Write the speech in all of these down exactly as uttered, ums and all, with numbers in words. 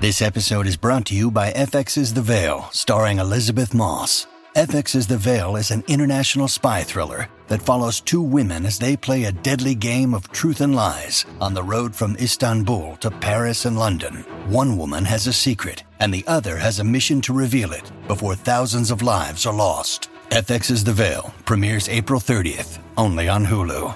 This episode is brought to you by F X's The Veil, starring Elizabeth Moss. F X's The Veil is an international spy thriller that follows two women as they play a deadly game of truth and lies on the road from Istanbul to Paris and London. One woman has a secret, and the other has a mission to reveal it before thousands of lives are lost. F X's The Veil premieres April thirtieth, only on Hulu.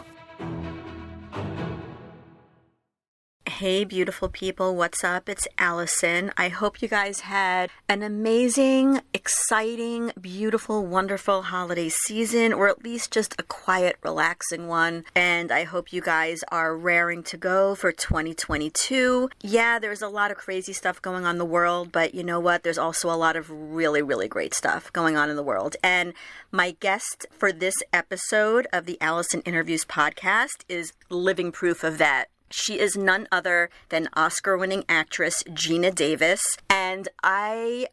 Hey, beautiful people. What's up? It's Allison. I hope you guys had an amazing, exciting, beautiful, wonderful holiday season, or at least just a quiet, relaxing one. And I hope you guys are raring to go for twenty twenty-two. Yeah, there's a lot of crazy stuff going on in the world, but you know what? There's also a lot of really, really great stuff going on in the world. And my guest for this episode of the Allison Interviews podcast is living proof of that. She is none other than Oscar-winning actress Geena Davis, and I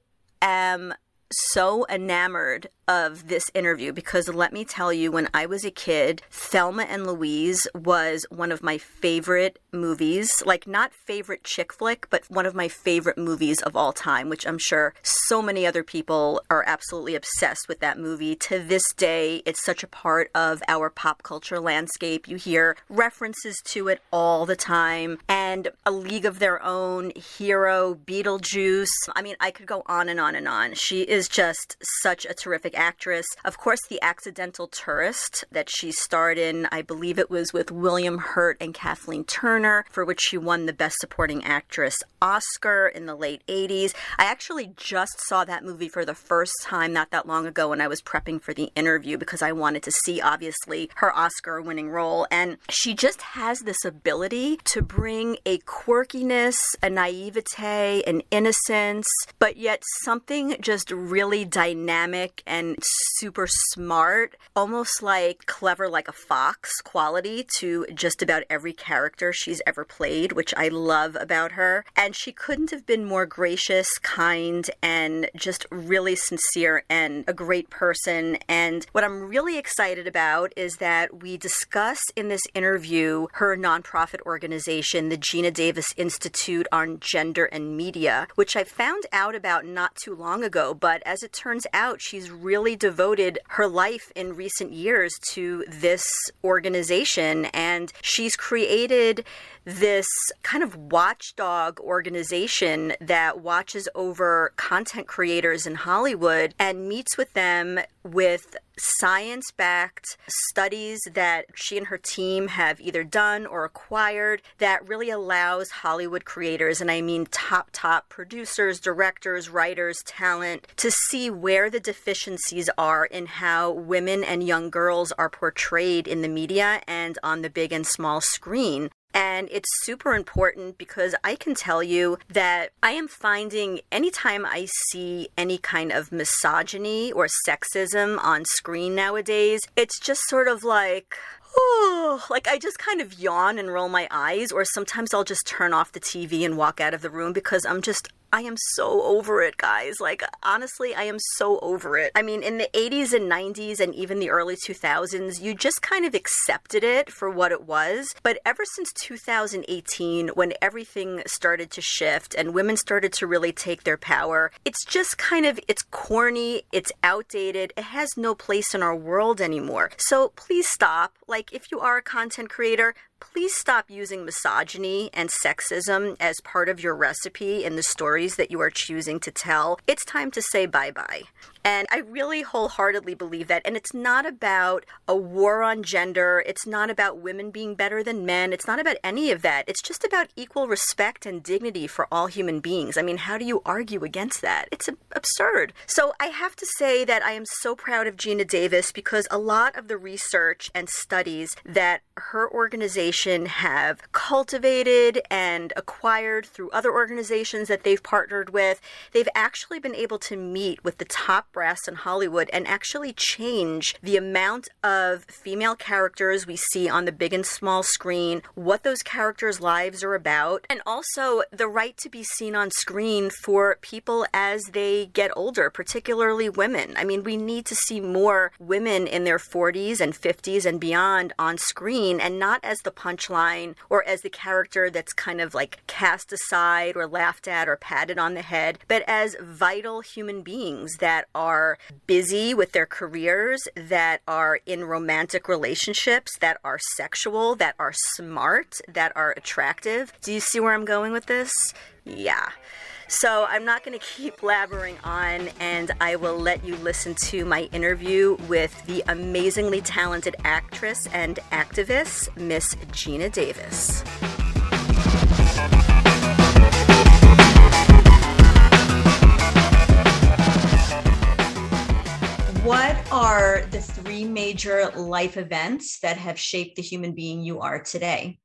am so enamored of this interview because let me tell you, when I was a kid, Thelma and Louise was one of my favorite movies, like not favorite chick flick, but one of my favorite movies of all time, which I'm sure so many other people are absolutely obsessed with that movie. To this day, it's such a part of our pop culture landscape. You hear references to it all the time, and A League of Their Own, Hero, Beetlejuice. I mean, I could go on and on and on. She is just such a terrific actress. Of course, The Accidental Tourist that she starred in, I believe it was with William Hurt and Kathleen Turner, for which she won the Best Supporting Actress Oscar in the late eighties. I actually just saw that movie for the first time not that long ago when I was prepping for the interview because I wanted to see, obviously, her Oscar-winning role. And she just has this ability to bring a quirkiness, a naivete, an innocence, but yet something just really dynamic and super smart, almost like clever like a fox quality to just about every character she's ever played, which I love about her. And she couldn't have been more gracious, kind, and just really sincere and a great person. And what I'm really excited about is that we discuss in this interview her nonprofit organization, the Geena Davis Institute on Gender and Media, which I found out about not too long ago. But as it turns out, she's really devoted her life in recent years to this organization, and she's created this kind of watchdog organization that watches over content creators in Hollywood and meets with them with science-backed studies that she and her team have either done or acquired that really allows Hollywood creators, and I mean top, top producers, directors, writers, talent, to see where the deficiencies are in how women and young girls are portrayed in the media and on the big and small screen. And it's super important because I can tell you that I am finding anytime I see any kind of misogyny or sexism on screen nowadays, it's just sort of like, oh, like I just kind of yawn and roll my eyes, or sometimes I'll just turn off the T V and walk out of the room because I'm just, I am so over it, guys. Like, honestly, I am so over it. I mean, in the eighties and nineties and even the early two thousands, you just kind of accepted it for what it was. But ever since two thousand eighteen, when everything started to shift and women started to really take their power, it's just kind of, it's corny, it's outdated, it has no place in our world anymore. So please stop. Like, if you are a content creator, please stop using misogyny and sexism as part of your recipe in the stories that you are choosing to tell. It's time to say bye-bye. And I really wholeheartedly believe that. And it's not about a war on gender. It's not about women being better than men. It's not about any of that. It's just about equal respect and dignity for all human beings. I mean, how do you argue against that? It's absurd. So I have to say that I am so proud of Geena Davis because a lot of the research and studies that her organization have cultivated and acquired through other organizations that they've partnered with, they've actually been able to meet with the top brass in Hollywood and actually change the amount of female characters we see on the big and small screen, what those characters' lives are about, and also the right to be seen on screen for people as they get older, particularly women. I mean, we need to see more women in their forties and fifties and beyond on screen, and not as the punchline or as the character that's kind of like cast aside or laughed at or patted on the head, but as vital human beings that are busy with their careers, that are in romantic relationships, that are sexual, that are smart, that are attractive. Do you see where I'm going with this? Yeah. So I'm not going to keep blabbering on, and I will let you listen to my interview with the amazingly talented actress and activist, Miss Geena Davis. What are the three major life events that have shaped the human being you are today?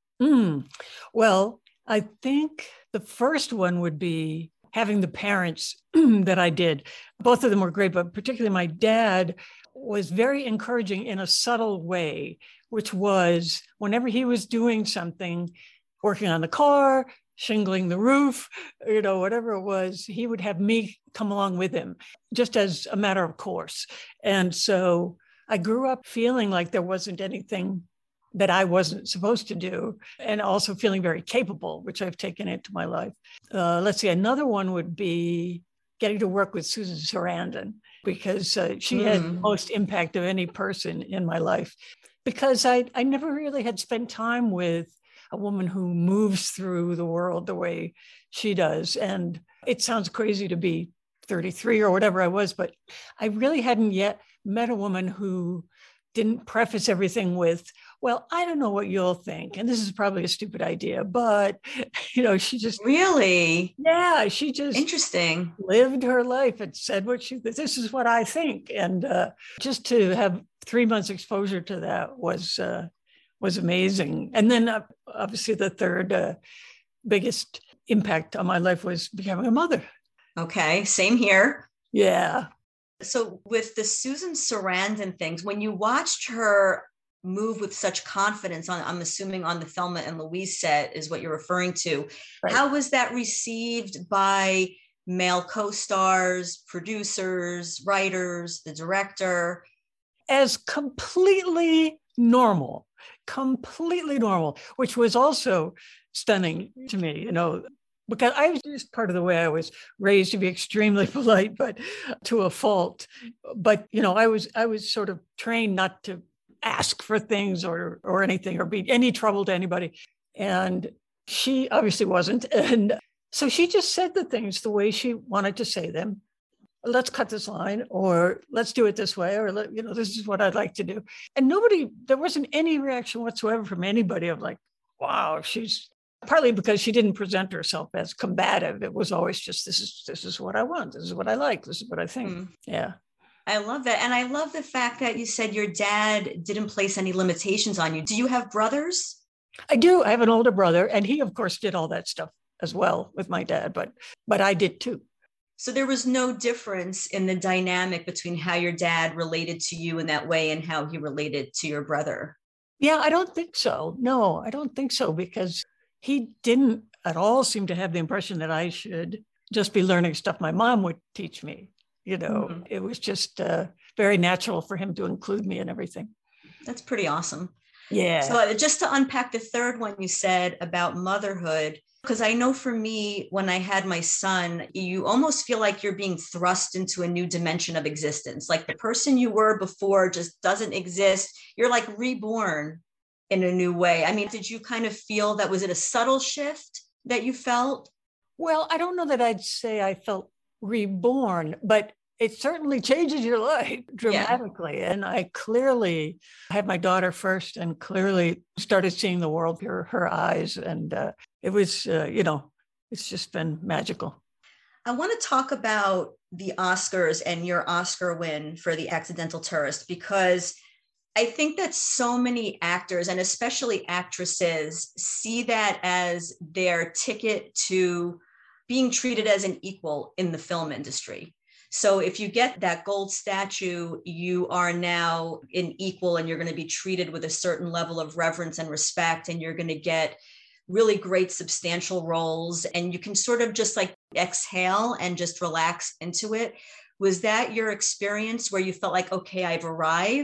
Mm. Well, I think the first one would be having the parents that I did. Both of them were great, but particularly my dad was very encouraging in a subtle way, which was whenever he was doing something, working on the car, shingling the roof, you know, whatever it was, he would have me come along with him, just as a matter of course. And so I grew up feeling like there wasn't anything that I wasn't supposed to do, and also feeling very capable, which I've taken into my life. Uh, let's see, another one would be getting to work with Susan Sarandon, because uh, she mm. had the most impact of any person in my life, because I, I never really had spent time with a woman who moves through the world the way she does. And it sounds crazy to be thirty-three or whatever I was, but I really hadn't yet met a woman who didn't preface everything with, well, I don't know what you'll think, and this is probably a stupid idea, but, you know, she just... Really? Yeah, she just... Interesting. Lived her life and said what she... This is what I think. And uh, just to have three months exposure to that was uh, was amazing. And then uh, obviously the third uh, biggest impact on my life was becoming a mother. Okay, same here. Yeah. So with the Susan Sarandon things, when you watched her move with such confidence on, I'm assuming on the Thelma and Louise set is what you're referring to, right. How was that received by male co-stars, producers, writers, the director? As completely normal, completely normal, which was also stunning to me, you know, because I was just part of the way I was raised to be extremely polite, but to a fault. But, you know, I was I was sort of trained not to ask for things or or anything or be any trouble to anybody. And she obviously wasn't. And so she just said the things the way she wanted to say them. Let's cut this line, or let's do it this way, or, let, you know, this is what I'd like to do. And nobody, there wasn't any reaction whatsoever from anybody of like, wow, she's... Partly because she didn't present herself as combative. It was always just, this is this is what I want. This is what I like. This is what I think. Mm. Yeah. I love that. And I love the fact that you said your dad didn't place any limitations on you. Do you have brothers? I do. I have an older brother, and he, of course, did all that stuff as well with my dad, but but I did too. So there was no difference in the dynamic between how your dad related to you in that way and how he related to your brother? Yeah, I don't think so. No, I don't think so, because he didn't at all seem to have the impression that I should just be learning stuff my mom would teach me. You know, mm-hmm. It was just uh, very natural for him to include me in everything. That's pretty awesome. Yeah. So uh, just to unpack the third one you said about motherhood, because I know for me, when I had my son, you almost feel like you're being thrust into a new dimension of existence. Like the person you were before just doesn't exist. You're like reborn in a new way. I mean, did you kind of feel that, was it a subtle shift that you felt? Well, I don't know that I'd say I felt reborn, but it certainly changes your life dramatically. Yeah. And I clearly had my daughter first and clearly started seeing the world through her eyes. And uh, it was, uh, you know, it's just been magical. I want to talk about the Oscars and your Oscar win for The Accidental Tourist, because I think that so many actors, and especially actresses, see that as their ticket to being treated as an equal in the film industry. So if you get that gold statue, you are now an equal, and you're going to be treated with a certain level of reverence and respect, and you're going to get really great substantial roles, and you can sort of just like exhale and just relax into it. Was that your experience where you felt like, okay, I've arrived?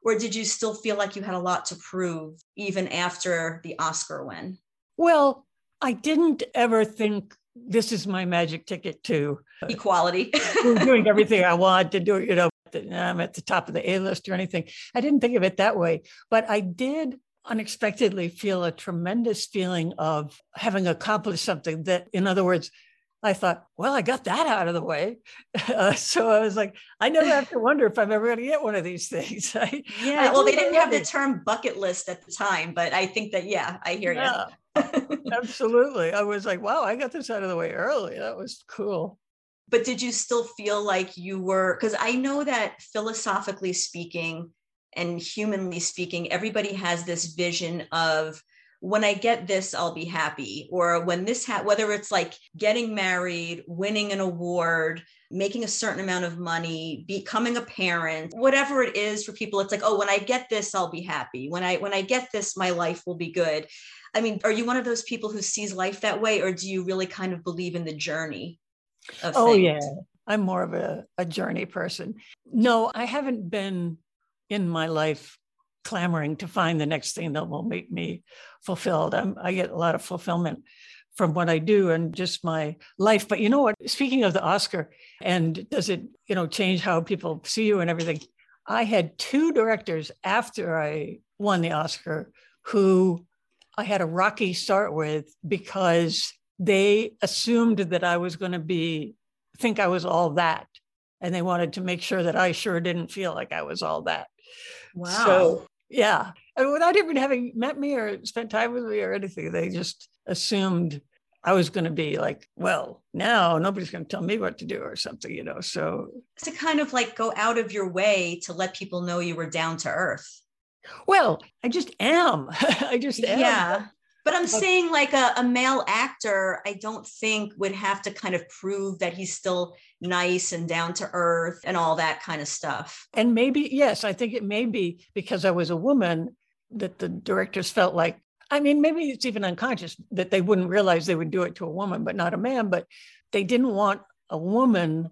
Or did you still feel like you had a lot to prove even after the Oscar win? Well, I didn't ever think this is my magic ticket to uh, equality. doing everything I want to do, you know, I'm at the top of the A-list or anything. I didn't think of it that way, but I did unexpectedly feel a tremendous feeling of having accomplished something that, in other words, I thought, well, I got that out of the way. Uh, so I was like, I never have to wonder if I'm ever going to get one of these things. I, yeah. I well, they didn't have the term bucket list at the time, but I think that, yeah, I hear yeah, you. Absolutely. I was like, wow, I got this out of the way early. That was cool. But did you still feel like you were, because I know that philosophically speaking and humanly speaking, everybody has this vision of, when I get this, I'll be happy. Or when this, ha- whether it's like getting married, winning an award, making a certain amount of money, becoming a parent, whatever it is for people, it's like, oh, when I get this, I'll be happy. When I, when I get this, my life will be good. I mean, are you one of those people who sees life that way? Or do you really kind of believe in the journey of oh, things? yeah. I'm more of a, a journey person. No, I haven't been in my life clamoring to find the next thing that will make me fulfilled. I'm, I get a lot of fulfillment from what I do and just my life. But you know what, speaking of the Oscar, and does it, you know, change how people see you and everything? I had two directors after I won the Oscar who I had a rocky start with because they assumed that I was going to be, think I was all that. And they wanted to make sure that I sure didn't feel like I was all that. Wow. So, yeah, and without even having met me or spent time with me or anything, they just assumed I was going to be like, well, now nobody's going to tell me what to do or something, you know, so. To kind of like go out of your way to let people know you were down to earth. Well, I just am. I just am. Yeah. But I'm saying like a, a male actor, I don't think would have to kind of prove that he's still nice and down to earth and all that kind of stuff. And maybe, yes, I think it may be because I was a woman that the directors felt like, I mean, maybe it's even unconscious that they wouldn't realize they would do it to a woman, but not a man, but they didn't want a woman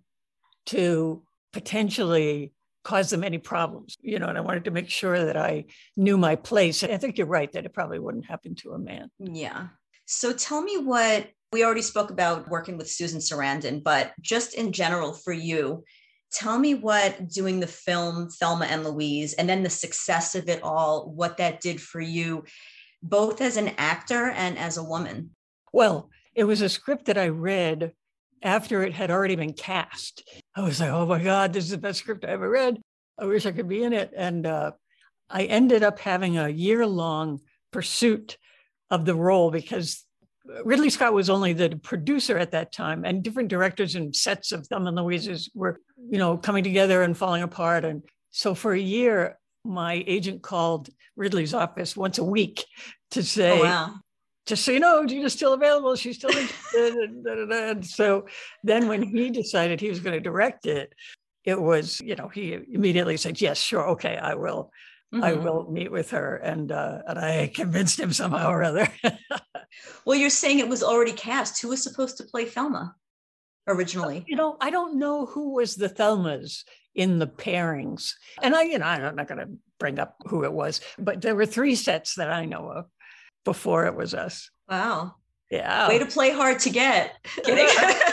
to potentially cause them any problems, you know, and I wanted to make sure that I knew my place. I think you're right that it probably wouldn't happen to a man. Yeah. So tell me what, we already spoke about working with Susan Sarandon, but just in general for you, tell me what doing the film Thelma and Louise and then the success of it all, what that did for you, both as an actor and as a woman. Well, it was a script that I read after it had already been cast. I was like, oh my God, this is the best script I ever read. I wish I could be in it. And uh, I ended up having a year-long pursuit of the role because Ridley Scott was only the producer at that time, and different directors and sets of Thelma and Louise's were, you know, coming together and falling apart. And so for a year, my agent called Ridley's office once a week to say, oh, wow. just so you know, Gina's still available. She's still interested. and, da, da, da. And so then when he decided he was going to direct it, it was, you know, he immediately said, yes, sure. Okay, I will. Mm-hmm. I will meet with her. And uh, and I convinced him somehow or other. Well, you're saying it was already cast. Who was supposed to play Thelma originally? You know, I don't know who was the Thelmas in the pairings. And I, you know, I'm not going to bring up who it was, but there were three sets that I know of before it was us. Wow. Yeah. Way to play hard to get. Kidding.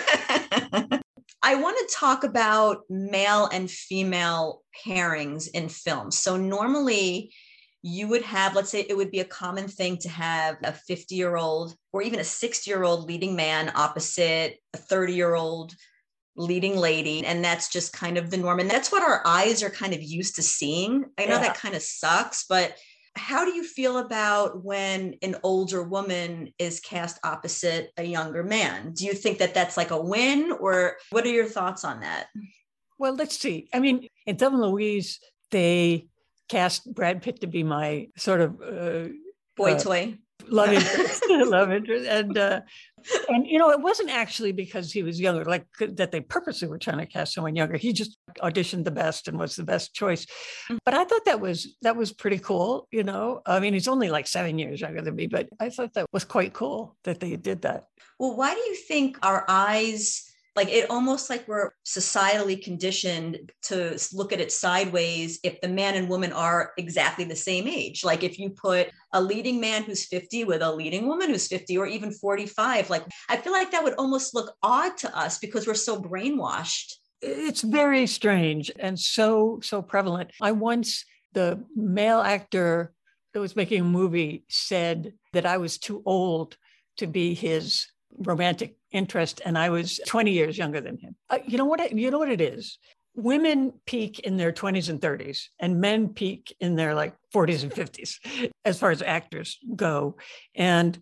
I want to talk about male and female pairings in films. So normally you would have, let's say it would be a common thing to have a fifty-year-old or even a sixty-year-old leading man opposite a thirty-year-old leading lady. And that's just kind of the norm. And that's what our eyes are kind of used to seeing. I know yeah. that kind of sucks, but how do you feel about when an older woman is cast opposite a younger man? Do you think that that's like a win, or what are your thoughts on that? Well, let's see. I mean, in Thelma and Louise, they cast Brad Pitt to be my sort of uh, boy uh, toy. Love interest, love interest. And, uh, and, you know, it wasn't actually because he was younger, like that they purposely were trying to cast someone younger. He just auditioned the best and was the best choice. But I thought that was, that was pretty cool. You know, I mean, he's only like seven years younger than me, but I thought that was quite cool that they did that. Well, why do you think our eyes, Like it almost like we're societally conditioned to look at it sideways if the man and woman are exactly the same age. Like if you put a leading man who's fifty with a leading woman who's fifty or even forty-five, like I feel like that would almost look odd to us because we're so brainwashed. It's very strange and so, so prevalent. I once, the male actor that was making a movie said that I was too old to be his romantic interest, and I was twenty years younger than him. Uh, you know what? I, you know what it is? Women peak in their twenties and thirties, and men peak in their like forties and fifties, as far as actors go. And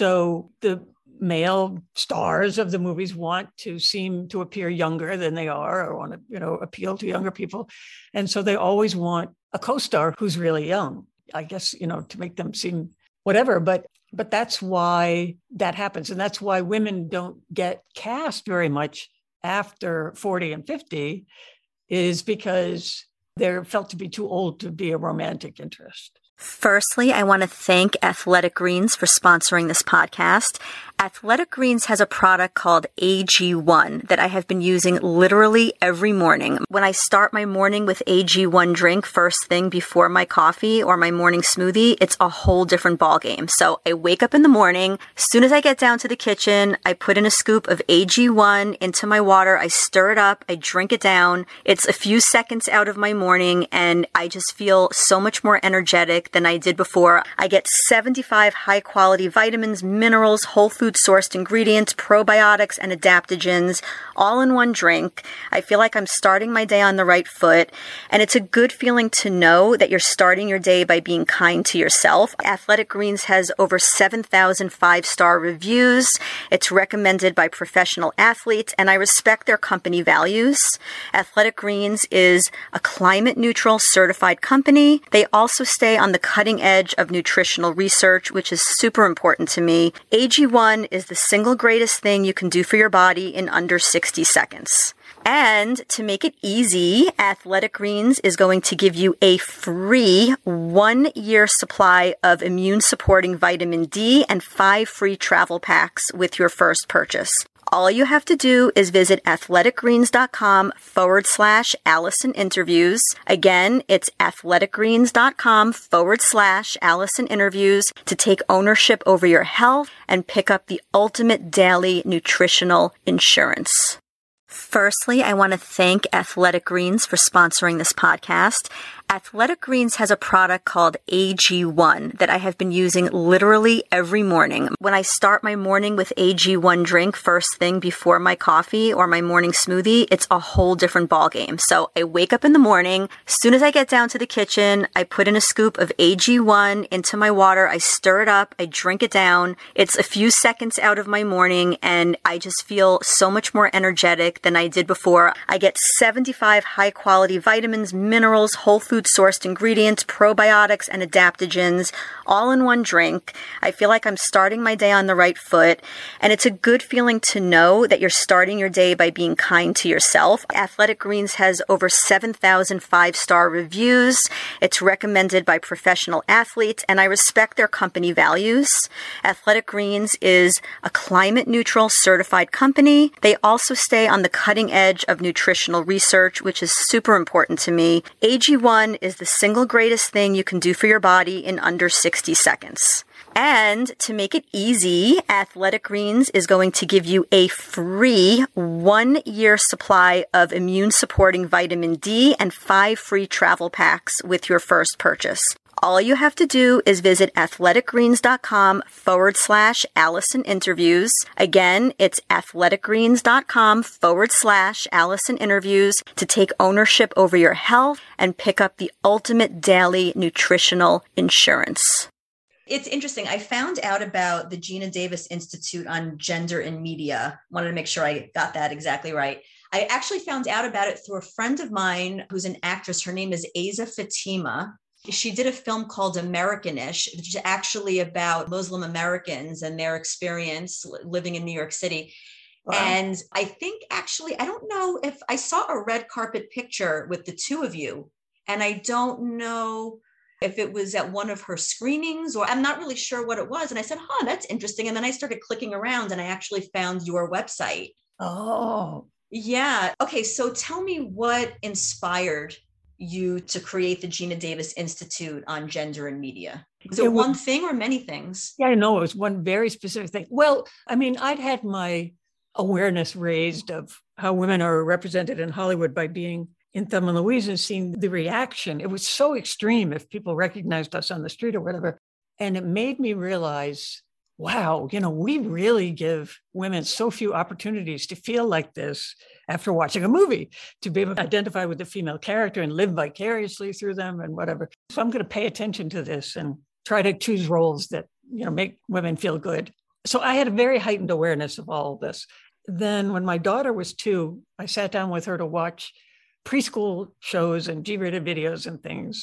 so the male stars of the movies want to seem to appear younger than they are, or want to, you know, appeal to younger people, and so they always want a co-star who's really young. I guess, you know, to make them seem whatever, but But that's why that happens. And that's why women don't get cast very much after forty and fifty, is because they're felt to be too old to be a romantic interest. Firstly, I want to thank Athletic Greens for sponsoring this podcast. Athletic Greens has a product called A G one that I have been using literally every morning. When I start my morning with A G one drink first thing before my coffee or my morning smoothie, it's a whole different ballgame. So I wake up in the morning. As soon as I get down to the kitchen, I put in a scoop of A G one into my water. I stir it up. I drink it down. It's a few seconds out of my morning, and I just feel so much more energetic than I did before. I get seventy-five high-quality vitamins, minerals, whole food sourced ingredients, probiotics, and adaptogens all in one drink. I feel like I'm starting my day on the right foot, and it's a good feeling to know that you're starting your day by being kind to yourself. Athletic Greens has over seven thousand five-star reviews. It's recommended by professional athletes, and I respect their company values. Athletic Greens is a climate-neutral certified company. They also stay on the cutting edge of nutritional research, which is super important to me. A G one is the single greatest thing you can do for your body in under sixty seconds. And to make it easy, Athletic Greens is going to give you a free one-year supply of immune-supporting vitamin D and five free travel packs with your first purchase. All you have to do is visit athleticgreens.com forward slash Allison interviews. Again, it's athleticgreens.com forward slash Allison interviews to take ownership over your health and pick up the ultimate daily nutritional insurance. Firstly, I want to thank Athletic Greens for sponsoring this podcast. Athletic Greens has a product called A G one that I have been using literally every morning. When I start my morning with A G one drink first thing before my coffee or my morning smoothie, it's a whole different ballgame. So I wake up in the morning. As soon as I get down to the kitchen, I put in a scoop of A G one into my water. I stir it up. I drink it down. It's a few seconds out of my morning, and I just feel so much more energetic than I did before. I get seventy-five high-quality vitamins, minerals, whole food sourced ingredients, probiotics, and adaptogens all in one drink. I feel like I'm starting my day on the right foot, and it's a good feeling to know that you're starting your day by being kind to yourself. Athletic Greens has over seven thousand five-star reviews. It's recommended by professional athletes, and I respect their company values. Athletic Greens is a climate-neutral certified company. They also stay on the cutting edge of nutritional research, which is super important to me. A G one is the single greatest thing you can do for your body in under sixty seconds. And to make it easy, Athletic Greens is going to give you a free one-year supply of immune-supporting vitamin D and five free travel packs with your first purchase. All you have to do is visit athleticgreens.com forward slash Allison interviews. Again, it's athleticgreens.com forward slash Allison interviews to take ownership over your health and pick up the ultimate daily nutritional insurance. It's interesting. I found out about the Geena Davis Institute on Gender in Media. Wanted to make sure I got that exactly right. I actually found out about it through a friend of mine who's an actress. Her name is Asa Fatima. She did a film called Americanish, which is actually about Muslim Americans and their experience living in New York City. Wow. And I think actually, I don't know if I saw a red carpet picture with the two of you, and I don't know if it was at one of her screenings, or I'm not really sure what it was. And I said, huh, that's interesting. And then I started clicking around and I actually found your website. Oh, Yeah. Okay. So tell me what inspired you to create the Gina Davis Institute on Gender and Media. Was it it was, one thing or many things? yeah, I know it was one very specific thing. Well, I mean, I'd had my awareness raised of how women are represented in Hollywood by being in Thelma and Louise and seeing the reaction. It was so extreme if people recognized us on the street or whatever. And it made me realize, wow, you know, we really give women so few opportunities to feel like this after watching a movie, to be able to identify with the female character and live vicariously through them and whatever. So I'm going to pay attention to this and try to choose roles that, you know, make women feel good. So I had a very heightened awareness of all of this. Then when my daughter was two, I sat down with her to watch preschool shows and G-rated videos and things.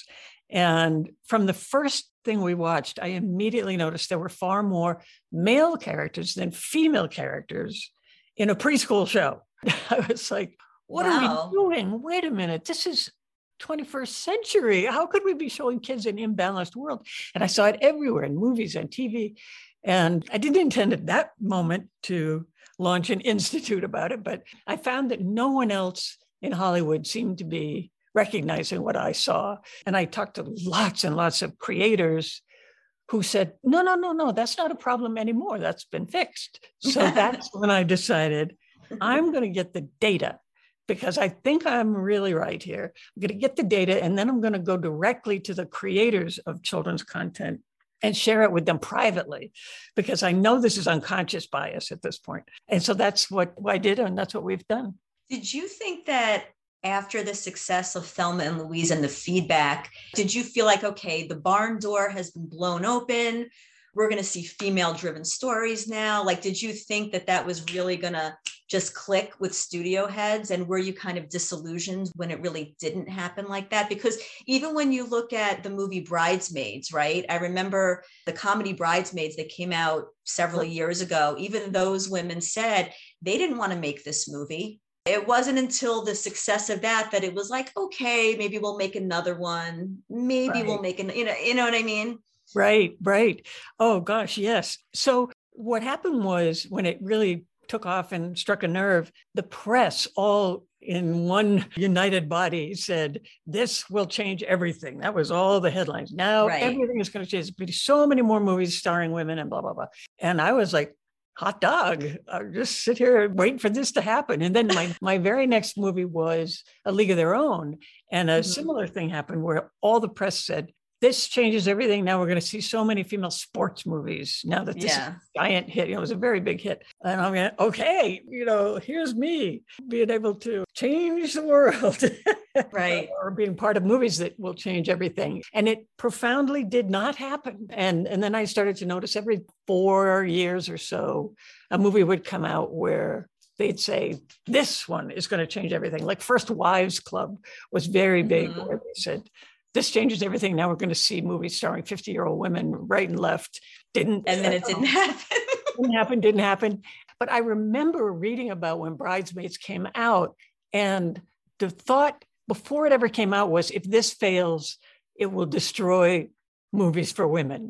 And from the first thing we watched, I immediately noticed there were far more male characters than female characters in a preschool show. I was like, what Wow. are we doing? Wait a minute, this is twenty-first century. How could we be showing kids an imbalanced world? And I saw it everywhere in movies and T V. And I didn't intend at that moment to launch an institute about it, but I found that no one else in Hollywood seemed to be recognizing what I saw. And I talked to lots and lots of creators who said, no, no, no, no, that's not a problem anymore. That's been fixed. So that's when I decided I'm going to get the data, because I think I'm really right here. I'm going to get the data, and then I'm going to go directly to the creators of children's content and share it with them privately, because I know this is unconscious bias at this point. And so that's what I did, and that's what we've done. Did you think that after the success of Thelma and Louise and the feedback, did you feel like, okay, the barn door has been blown open, we're going to see female-driven stories now? Like, did you think that that was really going to just click with studio heads? And were you kind of disillusioned when it really didn't happen like that? Because even when you look at the movie Bridesmaids, right? I remember the comedy Bridesmaids that came out several years ago. Even those women said they didn't want to make this movie. It wasn't until the success of that that it was like, okay, maybe we'll make another one. Maybe Right. we'll make an, you know, you know what I mean? Right, right. Oh, gosh, yes. So what happened was, when it really took off and struck a nerve, the press all in one united body said, this will change everything. That was all the headlines. Now Right. everything is going to change. There'll be so many more movies starring women and blah, blah, blah. And I was like, hot dog, I'll just sit here waiting for this to happen. And then my, my very next movie was A League of Their Own. And a Mhm. similar thing happened where all the press said, this changes everything. Now we're going to see so many female sports movies now that this Yeah. is a giant hit. You know, it was a very big hit. And I'm going, okay, you know, here's me being able to change the world. Right. Or being part of movies that will change everything. And it profoundly did not happen. And, and then I started to notice every four years or so, a movie would come out where they'd say, this one is going to change everything. Like First Wives Club was very big, Mhm. where they said, this changes everything. Now we're going to see movies starring fifty-year-old women right and left. Didn't. And then it didn't happen. Didn't happen, didn't happen. But I remember reading about when Bridesmaids came out, and the thought before it ever came out was, if this fails, it will destroy movies for women.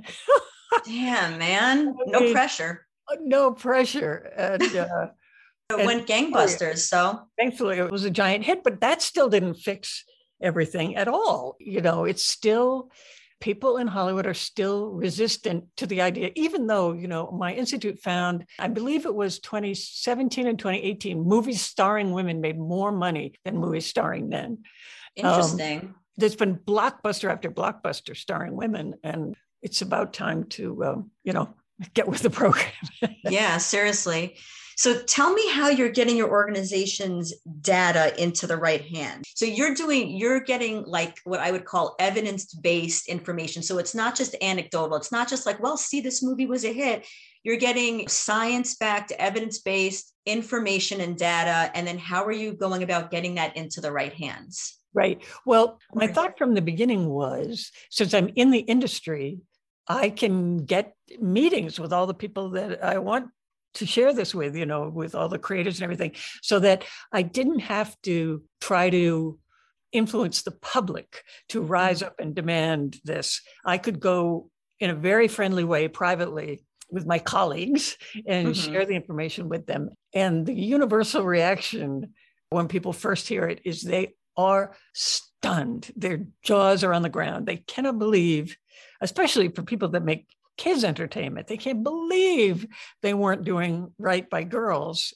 Damn, man. No Okay. pressure. No pressure. And uh, It And- went gangbusters. So thankfully it was a giant hit, but that still didn't fix everything at all. You know, it's still, people in Hollywood are still resistant to the idea, even though, you know, my institute found, I believe it was twenty seventeen and twenty eighteen, movies starring women made more money than movies starring men. interesting. There's been blockbuster after blockbuster starring women, and it's about time to, um, you know, get with the program. Yeah, seriously. So tell me how you're getting your organization's data into the right hand. So you're doing, you're getting like what I would call evidence-based information. So it's not just anecdotal. It's not just like, well, see, this movie was a hit. You're getting science-backed, evidence-based information and data. And then how are you going about getting that into the right hands? Right. Well, my thought from the beginning was, since I'm in the industry, I can get meetings with all the people that I want to share this with, you know, with all the creators and everything, so that I didn't have to try to influence the public to rise up and demand this. I could go in a very friendly way privately with my colleagues and Mhm. share the information with them. And the universal reaction when people first hear it is they are stunned. Their jaws are on the ground. They cannot believe, especially for people that make kids entertainment, they can't believe they weren't doing right by girls.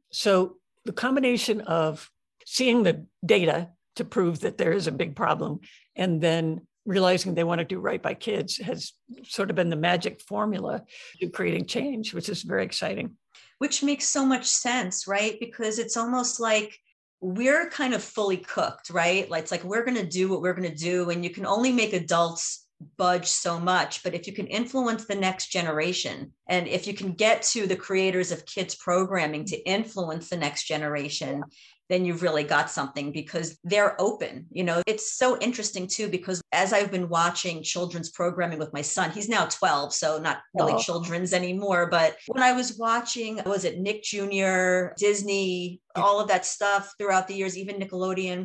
So the combination of seeing the data to prove that there is a big problem and then realizing they want to do right by kids has sort of been the magic formula to creating change, which is very exciting. Which makes so much sense, right? Because it's almost like we're kind of fully cooked, right? Like, it's like we're going to do what we're going to do, and you can only make adults budge so much. But if you can influence the next generation, and if you can get to the creators of kids programming to influence the next generation, then you've really got something, because they're open. You know, it's so interesting too, because as I've been watching children's programming with my son, he's now twelve, so not really Oh. children's anymore. But when I was watching, was it Nick Junior, Disney, all of that stuff throughout the years, even Nickelodeon,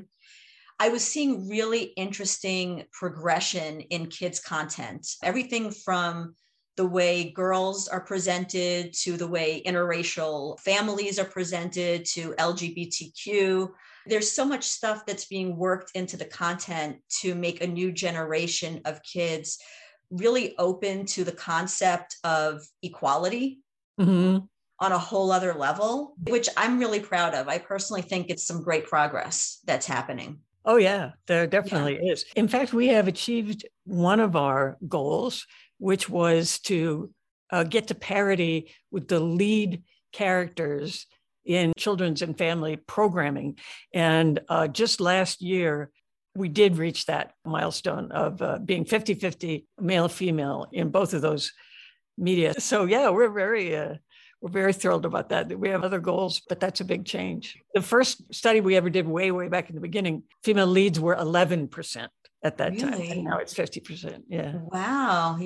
I was seeing really interesting progression in kids' content. Everything from the way girls are presented, to the way interracial families are presented, to L G B T Q. There's so much stuff that's being worked into the content to make a new generation of kids really open to the concept of equality Mm-hmm. on a whole other level, which I'm really proud of. I personally think it's some great progress that's happening. Oh, yeah, there definitely yeah. is. In fact, we have achieved one of our goals, which was to uh, get to parity with the lead characters in children's and family programming. And uh, just last year, we did reach that milestone of uh, being fifty-fifty male-female in both of those media. So yeah, we're very... Uh, We're very thrilled about that. We have other goals, but that's a big change. The first study we ever did way, way back in the beginning, female leads were eleven percent at that Really? time. And now it's fifty percent. Yeah. Wow.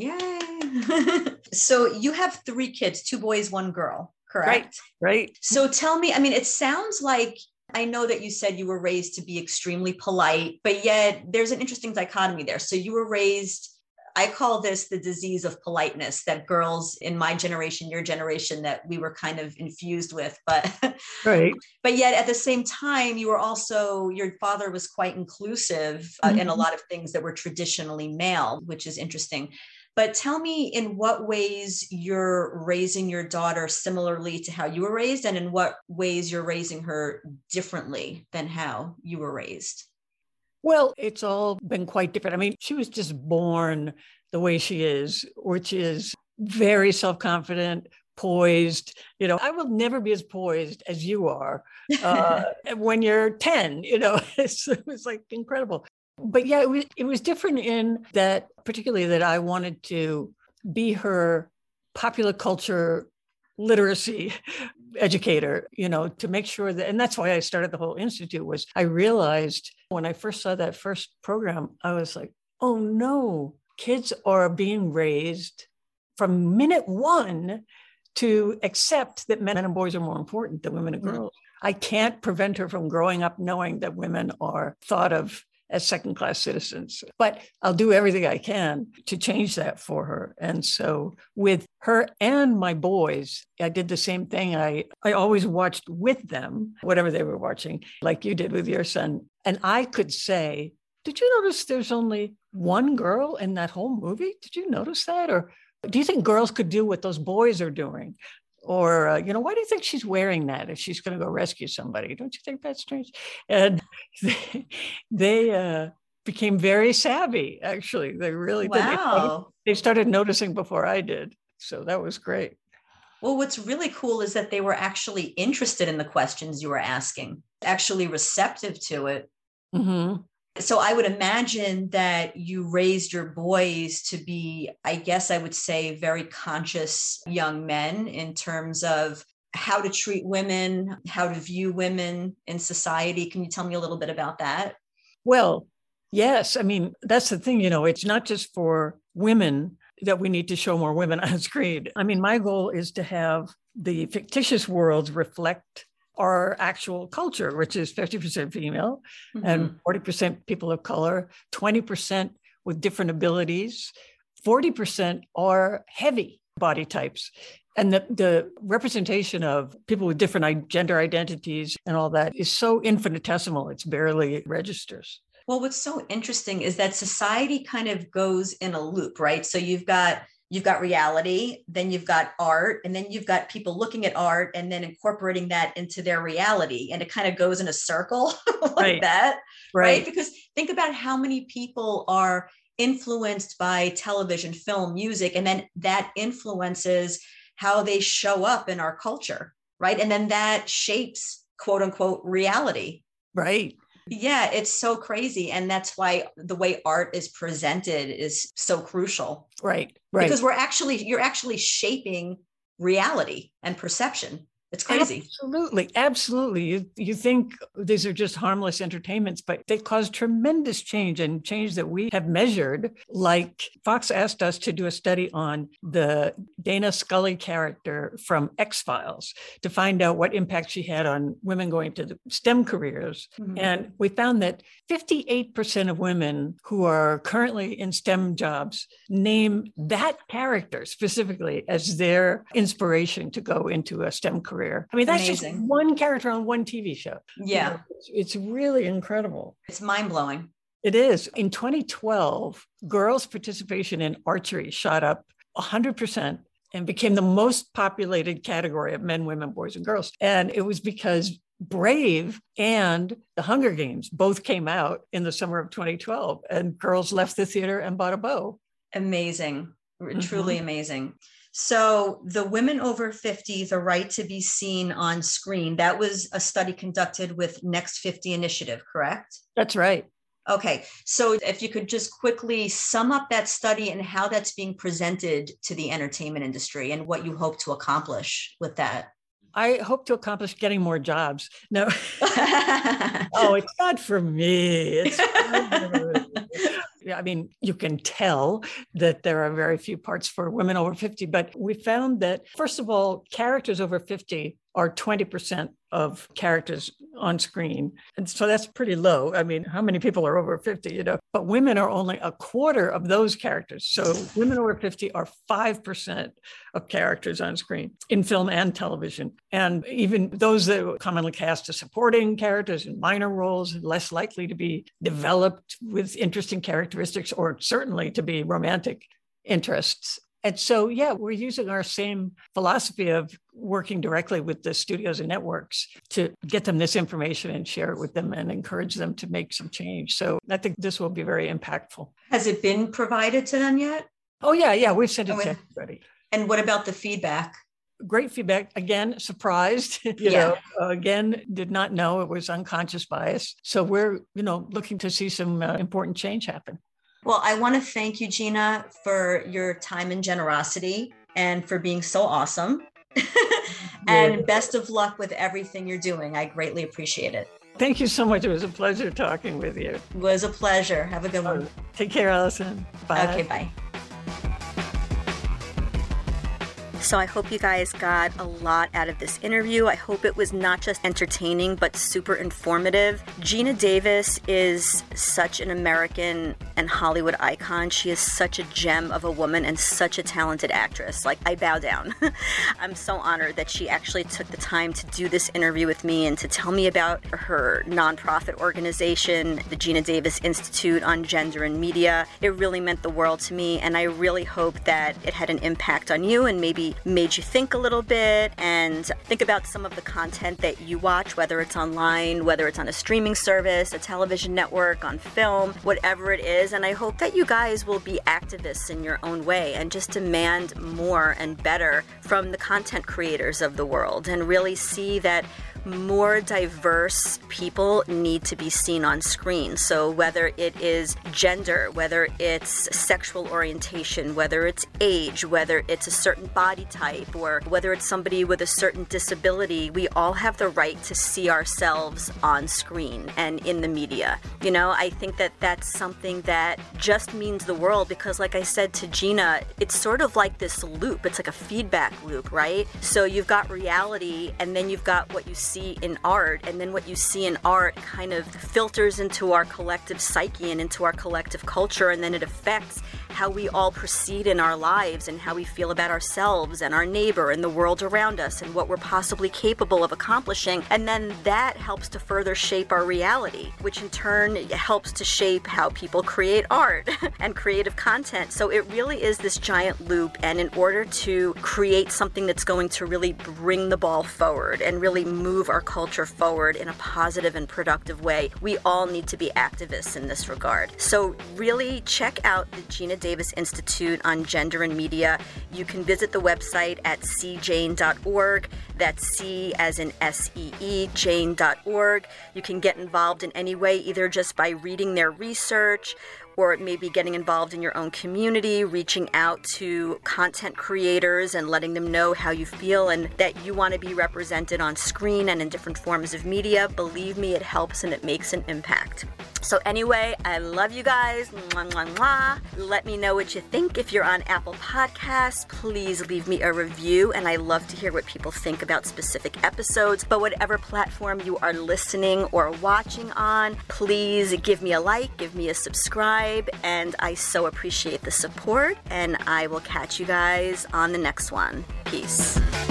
Yay. So you have three kids, two boys, one girl, correct? Right. Right. So tell me, I mean, it sounds like, I know that you said you were raised to be extremely polite, but yet there's an interesting dichotomy there. So you were raised, I call this the disease of politeness, that girls in my generation, your generation, that we were kind of infused with, but right. But yet at the same time, you were also, your father was quite inclusive uh, mm-hmm. in a lot of things that were traditionally male, which is interesting. But tell me, in what ways you're raising your daughter similarly to how you were raised, and in what ways you're raising her differently than how you were raised? Well, it's all been quite different. I mean, she was just born the way she is, which is very self-confident, poised. You know, I will never be as poised as you are uh, when you're ten, you know, it's, it was like incredible. But yeah, it was, it was different in that, particularly that I wanted to be her popular culture literacy educator, you know, to make sure that, and that's why I started the whole institute, was I realized when I first saw that first program, I was like, oh no, kids are being raised from minute one to accept that men and boys are more important than women and girls. Mm-hmm. I can't prevent her from growing up knowing that women are thought of as second-class citizens, but I'll do everything I can to change that for her. And so with her and my boys, I did the same thing. I, I always watched with them, whatever they were watching, like you did with your son. And I could say, did you notice there's only one girl in that whole movie? Did you notice that? Or do you think girls could do what those boys are doing? Or, uh, you know, why do you think she's wearing that if she's going to go rescue somebody? Don't you think that's strange? And they, they uh, became very savvy, actually. They really wow. did. They started, they started noticing before I did. So that was great. Well, what's really cool is that they were actually interested in the questions you were asking, actually receptive to it. Mm-hmm. So I would imagine that you raised your boys to be, I guess I would say, very conscious young men in terms of how to treat women, how to view women in society. Can you tell me a little bit about that? Well, yes. I mean, that's the thing, you know, it's not just for women that we need to show more women on screen. I mean, my goal is to have the fictitious worlds reflect our actual culture, which is fifty percent female mm-hmm. and forty percent people of color, twenty percent with different abilities, forty percent are heavy body types. And the, the representation of people with different gender identities and all that is so infinitesimal, it's barely registers. Well, what's so interesting is that society kind of goes in a loop, right? So you've got you've got reality, then you've got art, and then you've got people looking at art and then incorporating that into their reality. And it kind of goes in a circle like right. that, right? right? Because think about how many people are influenced by television, film, music, and then that influences how they show up in our culture, right? And then that shapes, quote unquote, reality. Right. Yeah, it's so crazy. And that's why the way art is presented is so crucial. Right, right. Because we're actually, you're actually shaping reality and perception. It's crazy. Absolutely. Absolutely. You, you think these are just harmless entertainments, but they cause tremendous change, and change that we have measured. Like Fox asked us to do a study on the Dana Scully character from X-Files to find out what impact she had on women going to the STEM careers. Mm-hmm. And we found that fifty-eight percent of women who are currently in STEM jobs name that character specifically as their inspiration to go into a STEM career. I mean, that's Amazing. Just one character on one T V show. Yeah. You know, it's, it's really incredible. It's mind-blowing. It is. In twenty twelve, girls' participation in archery shot up one hundred percent and became the most populated category of men, women, boys, and girls. And it was because Brave and The Hunger Games both came out in the summer of twenty twelve, and girls left the theater and bought a bow. Amazing. Mm-hmm. Truly amazing. So the Women Over fifty, the right to be seen on screen, that was a study conducted with Next fifty Initiative, correct? That's right. Okay. So if you could just quickly sum up that study and how that's being presented to the entertainment industry and what you hope to accomplish with that. I hope to accomplish getting more jobs. No. Oh, it's not for me. It's for I mean, you can tell that there are very few parts for women over fifty, but we found that, first of all, characters over fifty are twenty percent of characters on screen. And so that's pretty low. I mean, how many people are over fifty, you know? But women are only a quarter of those characters. So women over fifty are five percent of characters on screen in film and television. And even those that are commonly cast as supporting characters in minor roles, less likely to be developed with interesting characteristics, or certainly to be romantic interests. And so, yeah, we're using our same philosophy of working directly with the studios and networks to get them this information and share it with them and encourage them to make some change. So I think this will be very impactful. Has it been provided to them yet? Oh, yeah, yeah. We've sent it oh, to everybody. And what about the feedback? Great feedback. Again, surprised, you yeah. know, again, did not know it was unconscious bias. So we're, you know, looking to see some uh, important change happen. Well, I want to thank you, Gina, for your time and generosity and for being so awesome. And yeah. best of luck with everything you're doing. I greatly appreciate it. Thank you so much. It was a pleasure talking with you. It was a pleasure. Have a good one. Take care, Allison. Bye. Okay, bye. So I hope you guys got a lot out of this interview. I hope it was not just entertaining, but super informative. Geena Davis is such an American and Hollywood icon. She is such a gem of a woman and such a talented actress. Like, I bow down. I'm so honored that she actually took the time to do this interview with me and to tell me about her nonprofit organization, the Geena Davis Institute on Gender and Media. It really meant the world to me, and I really hope that it had an impact on you and maybe made you think a little bit and think about some of the content that you watch, whether it's online, whether it's on a streaming service, a television network, on film, whatever it is. And I hope that you guys will be activists in your own way and just demand more and better from the content creators of the world and really see that more diverse people need to be seen on screen. So whether it is gender, whether it's sexual orientation, whether it's age, whether it's a certain body type, or whether it's somebody with a certain disability, we all have the right to see ourselves on screen and in the media. You know, I think that that's something that just means the world because, like I said to Gina, it's sort of like this loop. It's like a feedback loop, right? So you've got reality and then you've got what you see see in art, and then what you see in art kind of filters into our collective psyche and into our collective culture, and then it affects how we all proceed in our lives and how we feel about ourselves and our neighbor and the world around us and what we're possibly capable of accomplishing. And then that helps to further shape our reality, which in turn helps to shape how people create art and creative content. So it really is this giant loop. And in order to create something that's going to really bring the ball forward and really move our culture forward in a positive and productive way, we all need to be activists in this regard. So really check out the Geena Davis Institute on Gender and Media. You can visit the website at c jane dot org. That's C as in S E E, jane dot org. You can get involved in any way, either just by reading their research, or maybe getting involved in your own community, reaching out to content creators and letting them know how you feel and that you want to be represented on screen and in different forms of media. Believe me, it helps and it makes an impact. So anyway, I love you guys. Mwah, mwah, mwah. Let me know what you think. If you're on Apple Podcasts, please leave me a review, and I love to hear what people think about specific episodes. But whatever platform you are listening or watching on, please give me a like, give me a subscribe, and I so appreciate the support, and I will catch you guys on the next one. Peace.